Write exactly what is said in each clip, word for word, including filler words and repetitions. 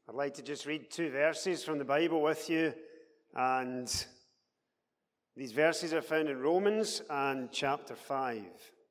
I'd like to just read two verses from the Bible with you, and these verses are found in Romans and chapter five.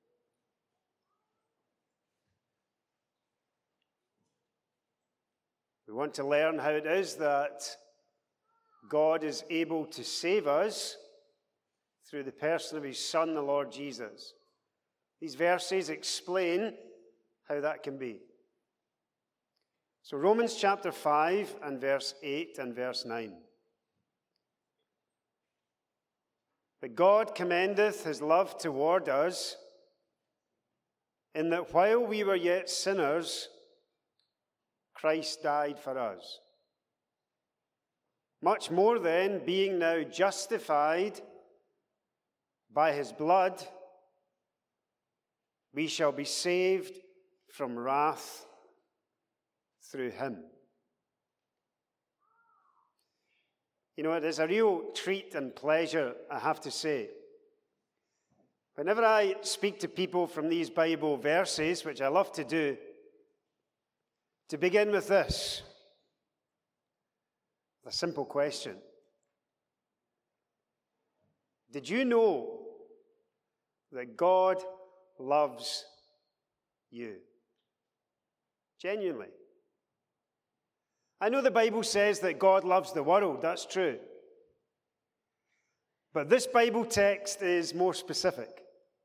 We want to learn how it is that God is able to save us through the person of his Son, the Lord Jesus. These verses explain how that can be. So Romans chapter five and verse eight and verse nine. But God commendeth his love toward us, in that while we were yet sinners, Christ died for us. Much more then, being now justified by his blood, we shall be saved from wrath through him. You know, it is a real treat and pleasure, I have to say. Whenever I speak to people from these Bible verses, which I love to do, to begin with this, a simple question. Did you know that God loves you? Genuinely. I know the Bible says that God loves the world. That's true. But this Bible text is more specific.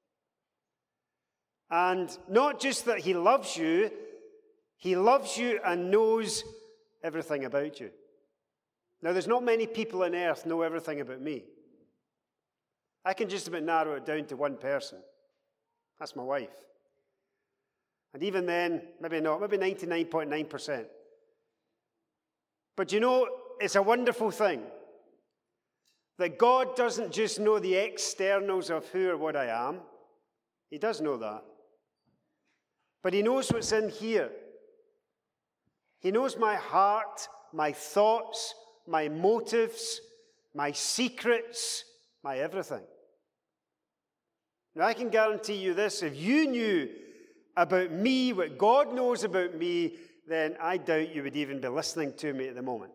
And not just that he loves you, he loves you and knows everything about you. Now, there's not many people on earth know everything about me. I can just about narrow it down to one person. That's my wife. And even then, maybe not, maybe ninety-nine point nine percent. But you know, it's a wonderful thing that God doesn't just know the externals of who or what I am. He does know that. But he knows what's in here. He knows my heart, my thoughts, my motives, my secrets, my everything. Now, I can guarantee you this, if you knew about me, what God knows about me, then I doubt you would even be listening to me at the moment.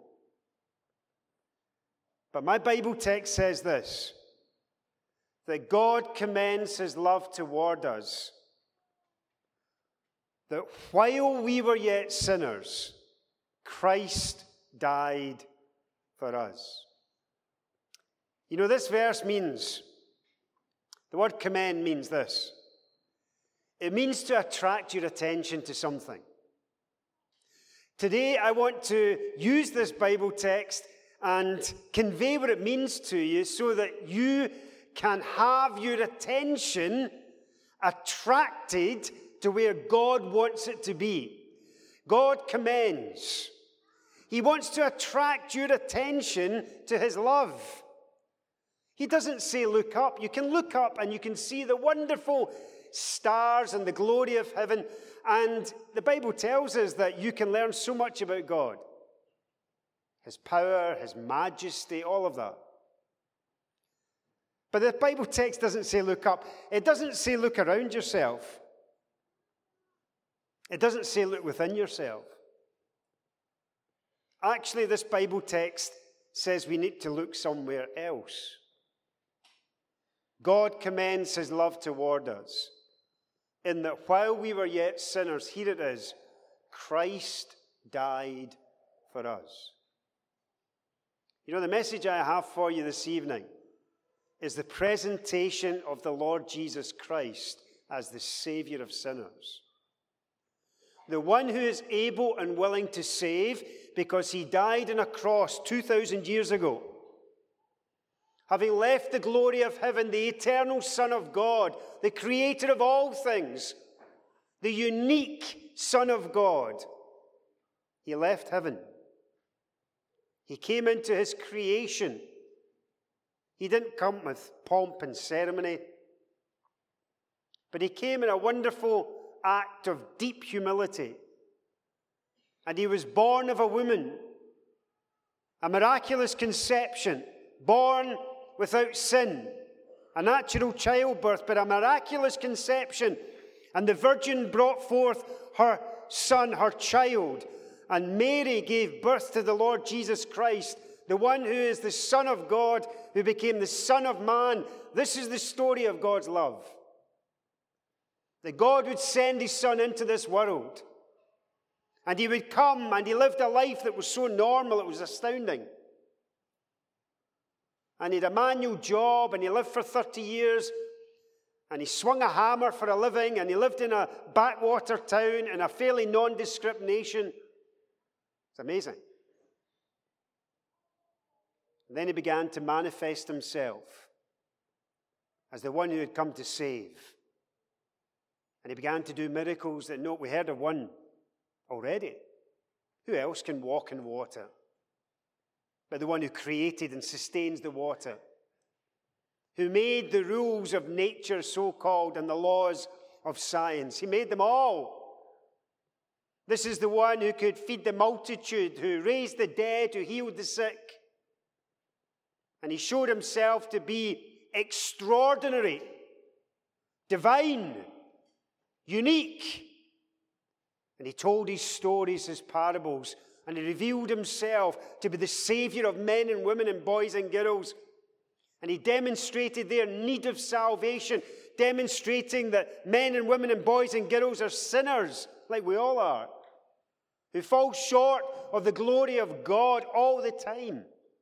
But my Bible text says this, that God commends his love toward us, that while we were yet sinners, Christ died for us. You know, this verse means, the word commend means this. It means to attract your attention to something. Today, I want to use this Bible text and convey what it means to you so that you can have your attention attracted to where God wants it to be. God commends. He wants to attract your attention to his love. He doesn't say look up. You can look up and you can see the wonderful stars and the glory of heaven. And the Bible tells us that you can learn so much about God. His power, his majesty, all of that. But the Bible text doesn't say look up. It doesn't say look around yourself. It doesn't say look within yourself. Actually, this Bible text says we need to look somewhere else. God commends his love toward us, in that while we were yet sinners, here it is, Christ died for us. You know, the message I have for you this evening is the presentation of the Lord Jesus Christ as the Savior of sinners. The one who is able and willing to save because he died on a cross two thousand years ago. Having left the glory of heaven, the eternal Son of God, the creator of all things, the unique Son of God, he left heaven. He came into his creation. He didn't come with pomp and ceremony, but he came in a wonderful act of deep humility. And he was born of a woman, a miraculous conception, born without sin, a natural childbirth, but a miraculous conception. And the virgin brought forth her son, her child, And Mary gave birth to the Lord Jesus Christ, the one who is the Son of God, who became the Son of Man. This is the story of God's love. That God would send his Son into this world. And he would come and he lived a life that was so normal, it was astounding. And he had a manual job and he lived for thirty years. And he swung a hammer for a living, and he lived in a backwater town in a fairly nondescript nation. It's amazing. And then he began to manifest himself as the one who had come to save. And he began to do miracles that, note, we heard of one already. Who else can walk in water but the one who created and sustains the water? Who made the rules of nature, so-called, and the laws of science. He made them all. This is the one who could feed the multitude, who raised the dead, who healed the sick. And he showed himself to be extraordinary, divine, unique. And he told his stories, his parables, and he revealed himself to be the Savior of men and women and boys and girls. And he demonstrated their need of salvation, demonstrating that men and women and boys and girls are sinners, like we all are, who fall short of the glory of God all the time.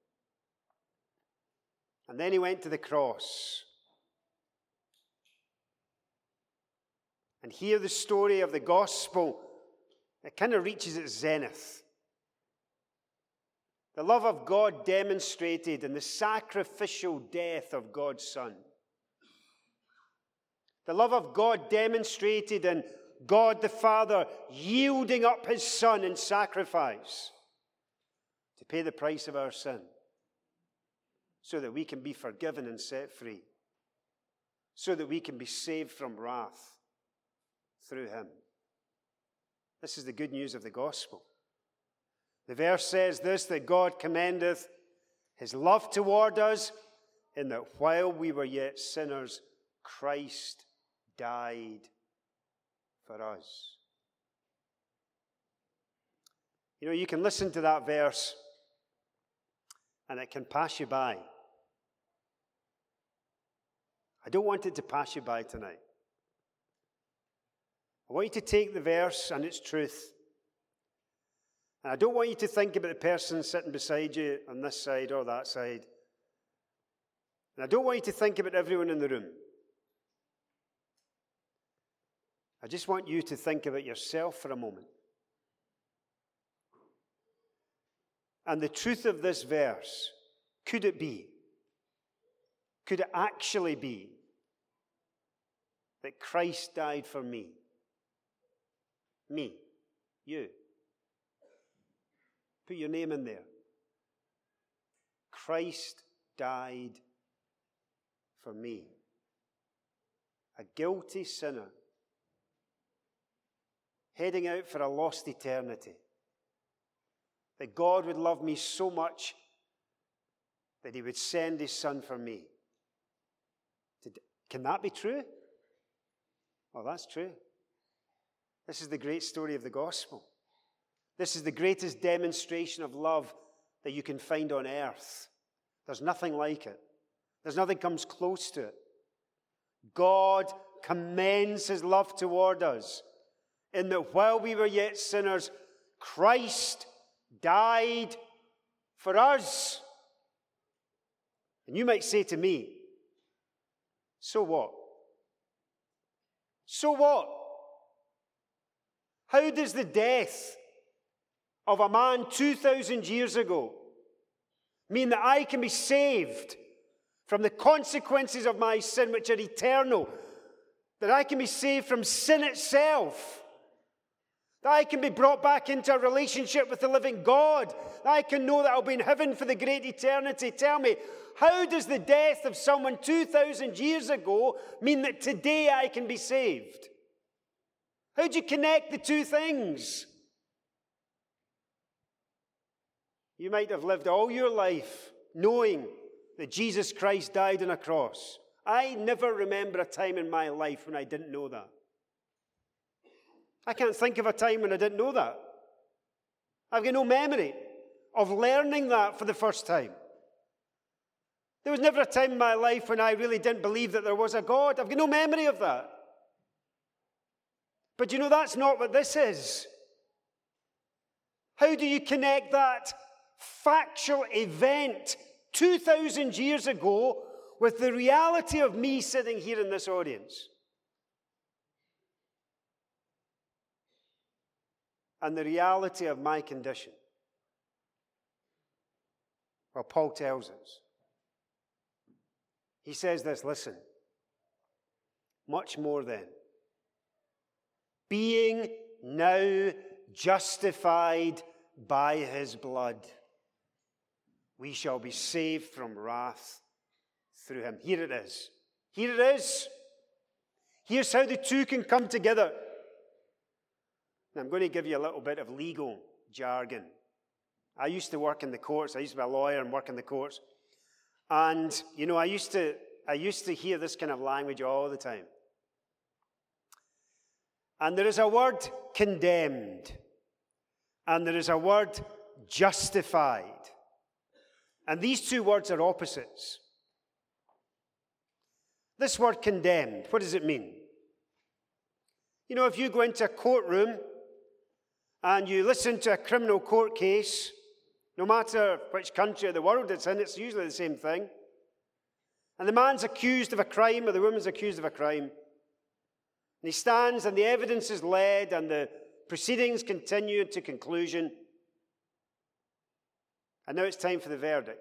And then he went to the cross. And here the story of the gospel, it kind of reaches its zenith. The love of God demonstrated in the sacrificial death of God's Son. The love of God demonstrated in God the Father yielding up his Son in sacrifice to pay the price of our sin so that we can be forgiven and set free, so that we can be saved from wrath through him. This is the good news of the gospel. The verse says this, that God commendeth his love toward us, in that while we were yet sinners, Christ died for us. You know, you can listen to that verse and it can pass you by. I don't want it to pass you by tonight. I want you to take the verse and its truth. And I don't want you to think about the person sitting beside you on this side or that side. And I don't want you to think about everyone in the room. I just want you to think about yourself for a moment. And the truth of this verse, could it be, could it actually be that Christ died for me? Me, you. Put your name in there. Christ died for me, a guilty sinner, heading out for a lost eternity. That God would love me so much that he would send his Son for me. Can that be true? Well, that's true. This is the great story of the gospel. This is the greatest demonstration of love that you can find on earth. There's nothing like it. There's nothing comes close to it. God commends his love toward us in that while we were yet sinners, Christ died for us. And you might say to me, so what? So what? How does the death of a man two thousand years ago mean that I can be saved from the consequences of my sin, which are eternal? That I can be saved from sin itself? That I can be brought back into a relationship with the living God? That I can know that I'll be in heaven for the great eternity? Tell me, how does the death of someone two thousand years ago mean that today I can be saved? How do you connect the two things? You might have lived all your life knowing that Jesus Christ died on a cross. I never remember a time in my life when I didn't know that. I can't think of a time when I didn't know that. I've got no memory of learning that for the first time. There was never a time in my life when I really didn't believe that there was a God. I've got no memory of that. But you know, that's not what this is. How do you connect that factual event two thousand years ago with the reality of me sitting here in this audience? And the reality of my condition? Well, Paul tells us. He says this, listen, much more then, being now justified by his blood, we shall be saved from wrath through him. Here it is. Here it is. Here's how the two can come together. Now, I'm going to give you a little bit of legal jargon. I used to work in the courts. I used to be a lawyer and work in the courts. And, you know, I used to, I used to hear this kind of language all the time. And there is a word condemned. And there is a word justified. And these two words are opposites. This word condemned, what does it mean? You know, if you go into a courtroom and you listen to a criminal court case, no matter which country of the world it's in, it's usually the same thing. And the man's accused of a crime or the woman's accused of a crime. And he stands and the evidence is led and the proceedings continue to conclusion. And now it's time for the verdict.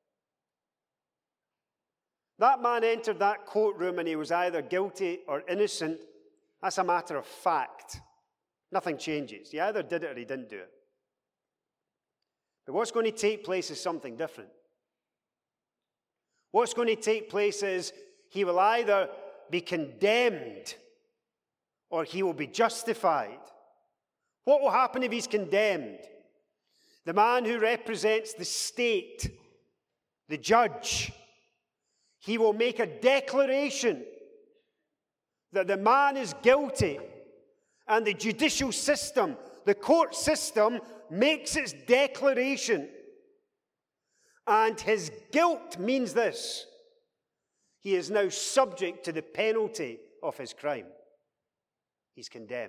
That man entered that courtroom and he was either guilty or innocent. That's a matter of fact. Nothing changes. He either did it or he didn't do it. But what's going to take place is something different. What's going to take place is he will either be condemned or he will be justified. What will happen if he's condemned? The man who represents the state, the judge, he will make a declaration that the man is guilty, and the judicial system, the court system, makes its declaration. And his guilt means this: he is now subject to the penalty of his crime. He's condemned.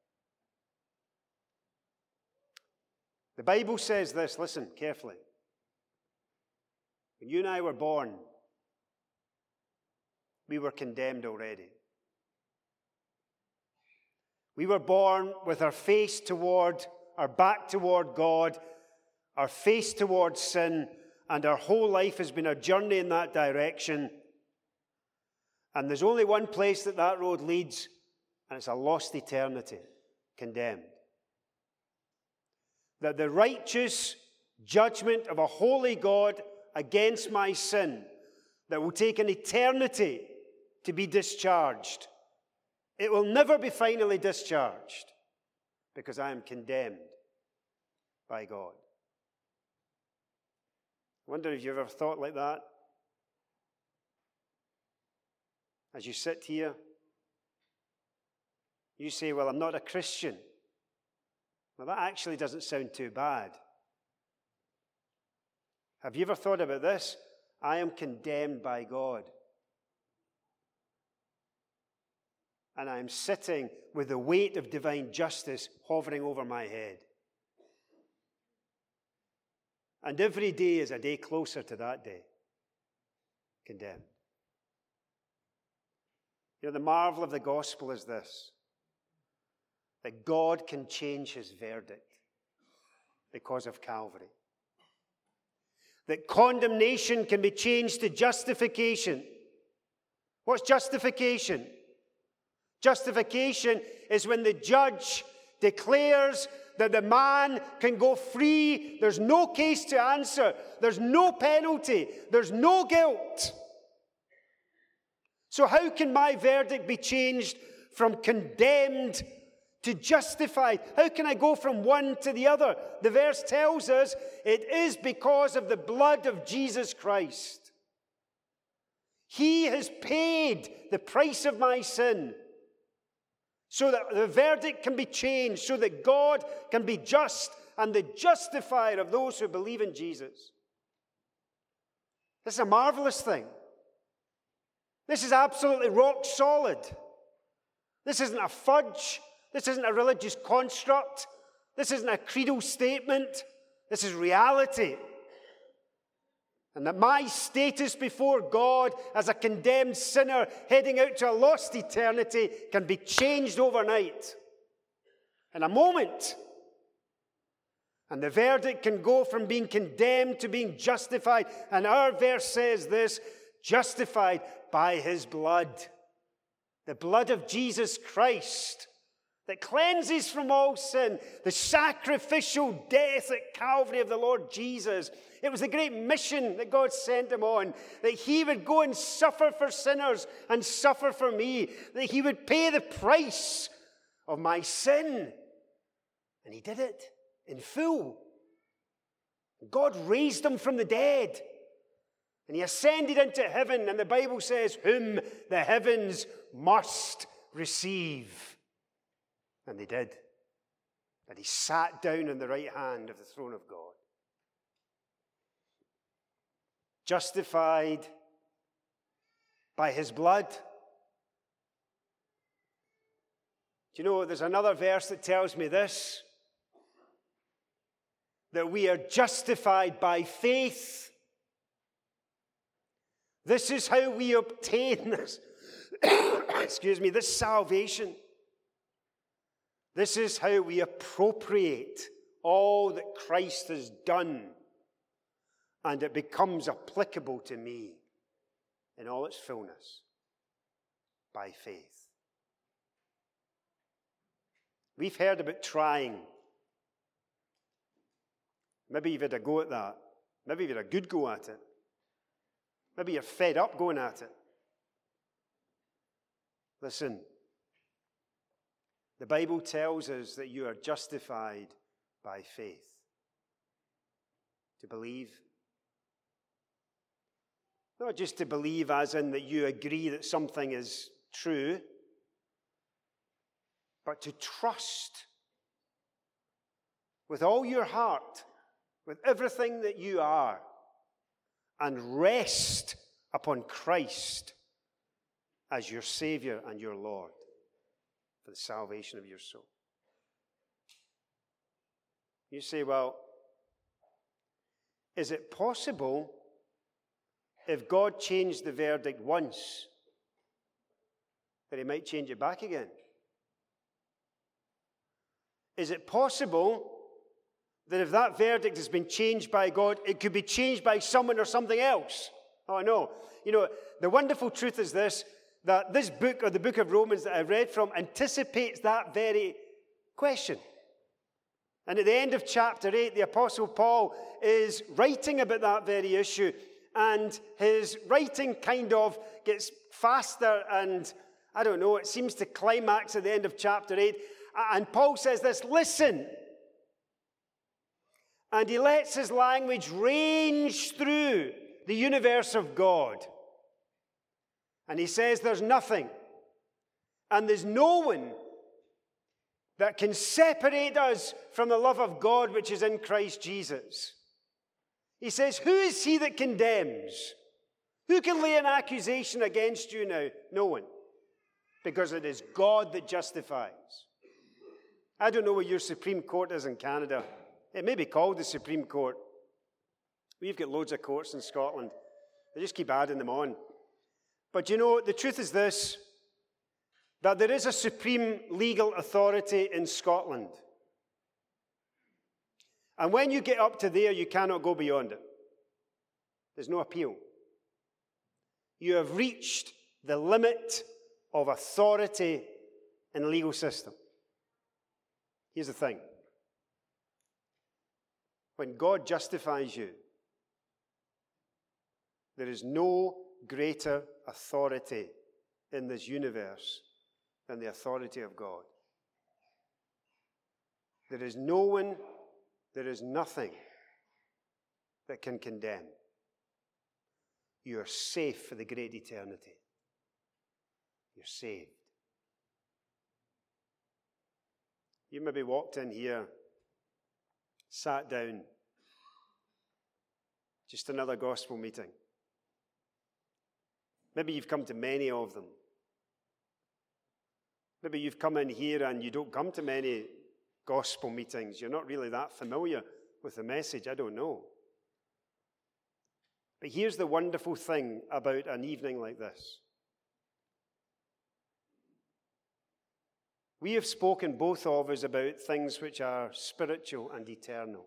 The Bible says this, listen carefully. When you and I were born, we were condemned already. We were born with our face toward, our back toward God, our face toward sin, and our whole life has been a journey in that direction. And there's only one place that that road leads, and it's a lost eternity, condemned. That the righteous judgment of a holy God against my sin, that will take an eternity to be discharged, it will never be finally discharged because I am condemned by God. I wonder if you've ever thought like that. As you sit here, you say, well, I'm not a Christian. Well, that actually doesn't sound too bad. Have you ever thought about this? I am condemned by God. And I am sitting with the weight of divine justice hovering over my head. And every day is a day closer to that day. Condemned. You know, the marvel of the gospel is this: that God can change his verdict because of Calvary. That condemnation can be changed to justification. What's justification? Justification is when the judge declares that the man can go free. There's no case to answer. There's no penalty. There's no guilt. So how can my verdict be changed from condemned to justified? How can I go from one to the other? The verse tells us it is because of the blood of Jesus Christ. He has paid the price of my sin so that the verdict can be changed, so that God can be just and the justifier of those who believe in Jesus. This is a marvelous thing. This is absolutely rock solid. This isn't a fudge. This isn't a religious construct. This isn't a creedal statement. This is reality. And that my status before God as a condemned sinner heading out to a lost eternity can be changed overnight. In a moment. And the verdict can go from being condemned to being justified. And our verse says this, justified by his blood. The blood of Jesus Christ that cleanses from all sin. The sacrificial death at Calvary of the Lord Jesus. It was the great mission that God sent him on, that he would go and suffer for sinners and suffer for me, that he would pay the price of my sin. And he did it in full. God raised him from the dead, and he ascended into heaven, and the Bible says, whom the heavens must receive. And they did. And he sat down on the right hand of the throne of God. Justified by his blood. Do you know, there's another verse that tells me this, that we are justified by faith. This is how we obtain this, excuse me, this salvation. This is how we appropriate all that Christ has done, and it becomes applicable to me in all its fullness by faith. We've heard about trying. Maybe you've had a go at that. Maybe you've had a good go at it. Maybe you're fed up going at it. Listen, the Bible tells us that you are justified by faith. To believe. Not just to believe as in that you agree that something is true, but to trust with all your heart, with everything that you are, and rest upon Christ as your Savior and your Lord for the salvation of your soul. You say, well, is it possible if God changed the verdict once that he might change it back again? Is it possible that if that verdict has been changed by God, it could be changed by someone or something else? Oh, no. You know, the wonderful truth is this, that this book, or the book of Romans that I read from, anticipates that very question. And at the end of chapter eight, the Apostle Paul is writing about that very issue, and his writing kind of gets faster, and I don't know, it seems to climax at the end of chapter eight. And Paul says this, listen. And he lets his language range through the universe of God. And he says there's nothing and there's no one that can separate us from the love of God which is in Christ Jesus. He says, who is he that condemns? Who can lay an accusation against you now? No one. Because it is God that justifies. I don't know what your Supreme Court is in Canada. It may be called the Supreme Court. We've got loads of courts in Scotland. They just keep adding them on. But you know, the truth is this, that there is a supreme legal authority in Scotland. And when you get up to there, you cannot go beyond it. There's no appeal. You have reached the limit of authority in the legal system. Here's the thing. When God justifies you, there is no greater authority in this universe than the authority of God. There is no one, there is nothing that can condemn. You are safe for the great eternity. You're saved. You maybe walked in here sat down. Just another gospel meeting. Maybe you've come to many of them. Maybe you've come in here and you don't come to many gospel meetings. You're not really that familiar with the message. I don't know. But here's the wonderful thing about an evening like this. We have spoken, both of us, about things which are spiritual and eternal.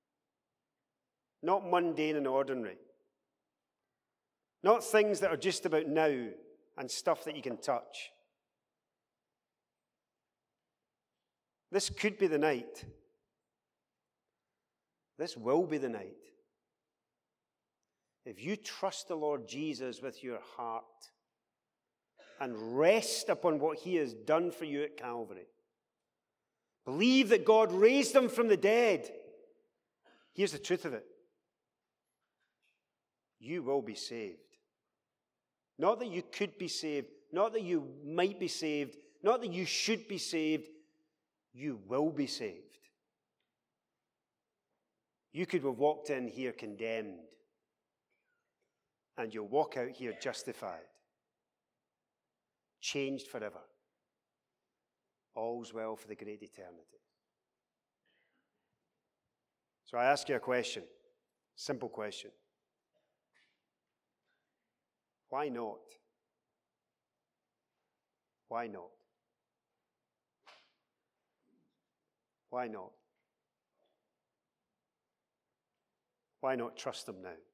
Not mundane and ordinary. Not things that are just about now and stuff that you can touch. This could be the night. This will be the night. If you trust the Lord Jesus with your heart and rest upon what he has done for you at Calvary, believe that God raised him from the dead, here's the truth of it. You will be saved. Not that you could be saved, not that you might be saved, not that you should be saved. You will be saved. You could have walked in here condemned, and you'll walk out here justified, changed forever. All's well for the great eternity. So I ask you a question, simple question. Why not? Why not? Why not? Why not trust him now?